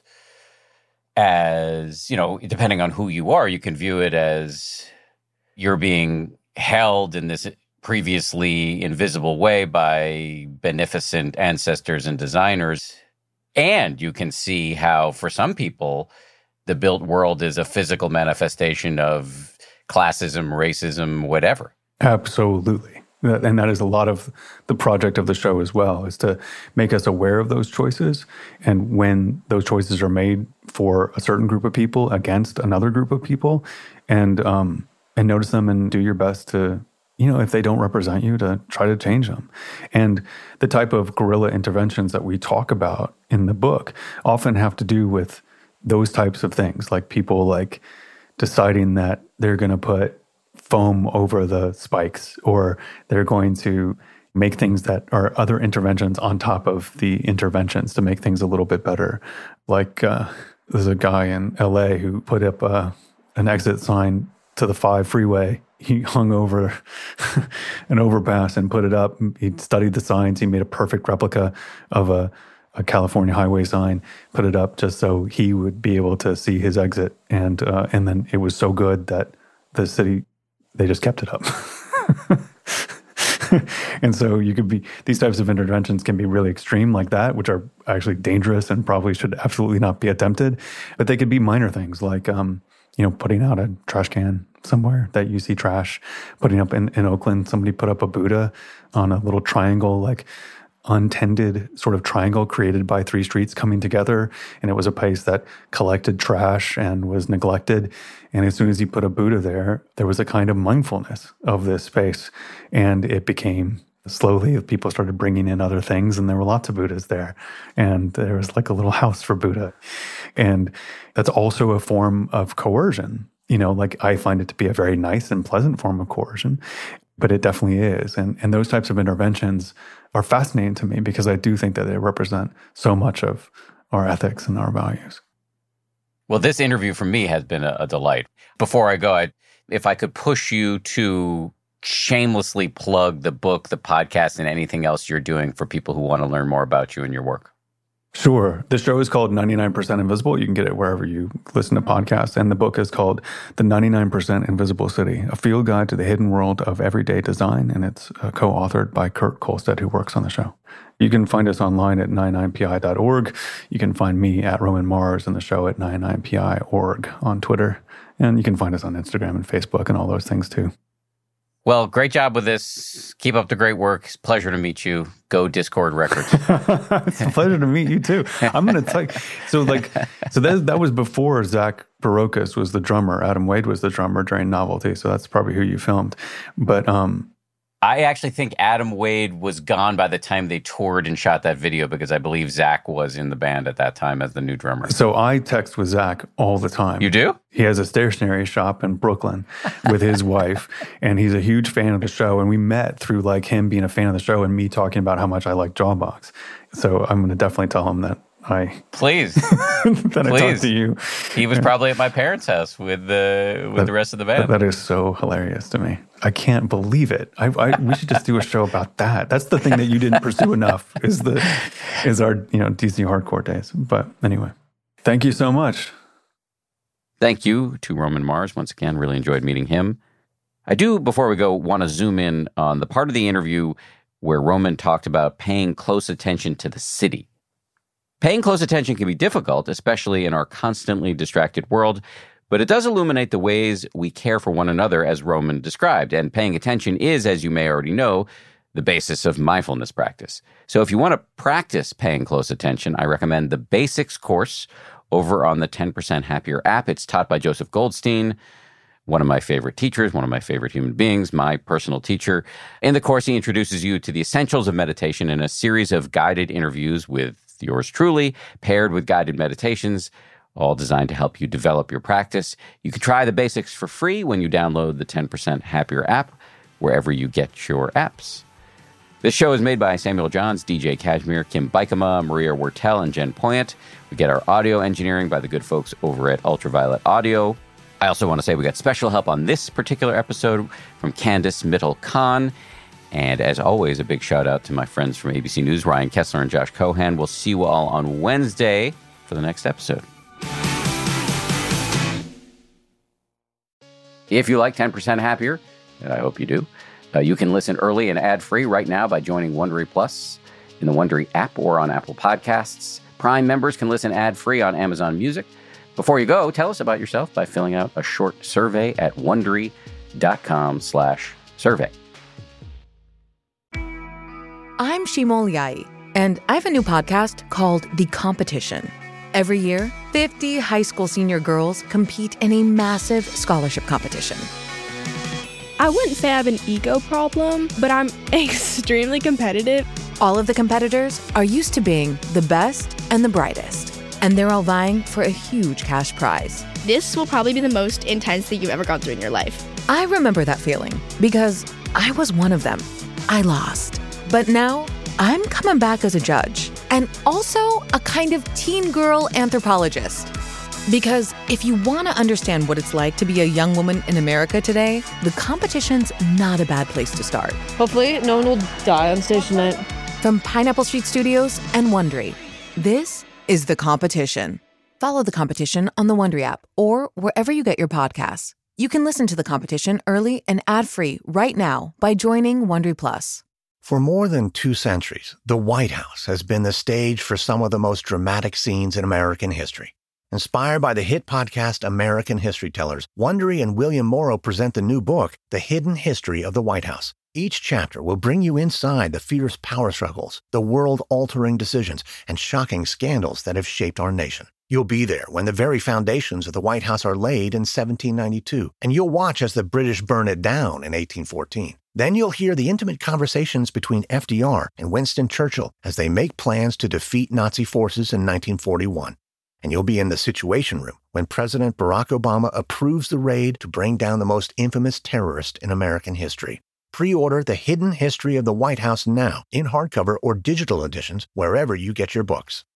as, you know, depending on who you are, you can view it as you're being held in this previously invisible way by beneficent ancestors and designers. And you can see how, for some people, the built world is a physical manifestation of classism, racism, whatever. Absolutely. And that is a lot of the project of the show as well, is to make us aware of those choices. And when those choices are made for a certain group of people against another group of people, and um, and notice them and do your best to, you know, if they don't represent you, to try to change them. And the type of guerrilla interventions that we talk about in the book often have to do with those types of things, like people like deciding that they're going to put foam over the spikes, or they're going to make things that are other interventions on top of the interventions to make things a little bit better. Like uh, there's a guy in L A who put up uh, an exit sign to the five freeway. He hung over an overpass and put it up. He studied the signs. He made a perfect replica of a, a California highway sign, put it up just so he would be able to see his exit. And uh, and then it was so good that the city, they just kept it up. And so you could be, these types of interventions can be really extreme like that, which are actually dangerous and probably should absolutely not be attempted. But they could be minor things like, um, you know, putting out a trash can somewhere that you see trash. Putting up in, in Oakland, somebody put up a Buddha on a little triangle, like untended sort of triangle created by three streets coming together. And it was a place that collected trash and was neglected. And as soon as you put a Buddha there, there was a kind of mindfulness of this space. And it became, slowly, people started bringing in other things, and there were lots of Buddhas there. And there was like a little house for Buddha. And that's also a form of coercion. You know, like I find it to be a very nice and pleasant form of coercion, but it definitely is. And, and those types of interventions are fascinating to me because I do think that they represent so much of our ethics and our values. Well, this interview for me has been a, a delight. Before I go, I, if I could push you to shamelessly plug the book, the podcast, and anything else you're doing for people who want to learn more about you and your work. Sure. The show is called ninety-nine percent Invisible. You can get it wherever you listen to podcasts. And the book is called The ninety-nine percent Invisible City, a field guide to the hidden world of everyday design. And it's uh, co-authored by Kurt Kolstedt, who works on the show. You can find us online at ninety-nine P I dot org. You can find me at Roman Mars and the show at ninety-nine P I dot org on Twitter. And you can find us on Instagram and Facebook and all those things too. Well, great job with this. Keep up the great work. It's a pleasure to meet you. Go Discord Records. It's a pleasure to meet you too. I'm going to tell you. So like, so that, that was before Zach Barocas was the drummer. Adam Wade was the drummer during Novelty. So that's probably who you filmed. But, um, I actually think Adam Wade was gone by the time they toured and shot that video because I believe Zach was in the band at that time as the new drummer. So I text with Zach all the time. You do? He has a stationery shop in Brooklyn with his wife, and he's a huge fan of the show. And we met through like him being a fan of the show and me talking about how much I like Jawbox. So I'm going to definitely tell him that I please that please. I talked to you. He was probably at my parents' house with the with that, the rest of the band. That, that is so hilarious to me. I can't believe it. I, I we should just do a show about that. That's the thing that you didn't pursue enough is the is our you know D C hardcore days. But anyway, thank you so much. Thank you to Roman Mars once again. Really enjoyed meeting him. I do, before we go, want to zoom in on the part of the interview where Roman talked about paying close attention to the city. Paying close attention can be difficult, especially in our constantly distracted world, but it does illuminate the ways we care for one another, as Roman described. And paying attention is, as you may already know, the basis of mindfulness practice. So if you want to practice paying close attention, I recommend the Basics course over on the ten percent Happier app. It's taught by Joseph Goldstein, one of my favorite teachers, one of my favorite human beings, my personal teacher. In the course, he introduces you to the essentials of meditation in a series of guided interviews with yours truly, paired with guided meditations, all designed to help you develop your practice. You can try the Basics for free when you download the ten percent Happier app, wherever you get your apps. This show is made by Samuel Johns, D J Kashmir, Kim Bikama, Maria Wertel, and Jen Poyant. We get our audio engineering by the good folks over at Ultraviolet Audio. I also want to say we got special help on this particular episode from Candice Mittal-Khan. And as always, a big shout out to my friends from A B C News, Ryan Kessler and Josh Cohan. We'll see you all on Wednesday for the next episode. If you like ten percent Happier, and I hope you do, uh, you can listen early and ad-free right now by joining Wondery Plus in the Wondery app or on Apple Podcasts. Prime members can listen ad-free on Amazon Music. Before you go, tell us about yourself by filling out a short survey at Wondery.com slash survey. I'm Shimol Yai, and I have a new podcast called The Competition. Every year, fifty high school senior girls compete in a massive scholarship competition. I wouldn't say I have an ego problem, but I'm extremely competitive. All of the competitors are used to being the best and the brightest, and they're all vying for a huge cash prize. This will probably be the most intense thing you've ever gone through in your life. I remember that feeling because I was one of them. I lost. But now I'm coming back as a judge and also a kind of teen girl anthropologist. Because if you want to understand what it's like to be a young woman in America today, the competition's not a bad place to start. Hopefully no one will die on stage tonight. From Pineapple Street Studios and Wondery, this is The Competition. Follow The Competition on the Wondery app or wherever you get your podcasts. You can listen to The Competition early and ad-free right now by joining Wondery Plus. For more than two centuries, the White House has been the stage for some of the most dramatic scenes in American history. Inspired by the hit podcast American History Tellers, Wondery and William Morrow present the new book, The Hidden History of the White House. Each chapter will bring you inside the fierce power struggles, the world-altering decisions, and shocking scandals that have shaped our nation. You'll be there when the very foundations of the White House are laid in seventeen ninety-two, and you'll watch as the British burn it down in eighteen fourteen. Then you'll hear the intimate conversations between F D R and Winston Churchill as they make plans to defeat Nazi forces in nineteen forty-one. And you'll be in the Situation Room when President Barack Obama approves the raid to bring down the most infamous terrorist in American history. Pre-order The Hidden History of the White House now in hardcover or digital editions wherever you get your books.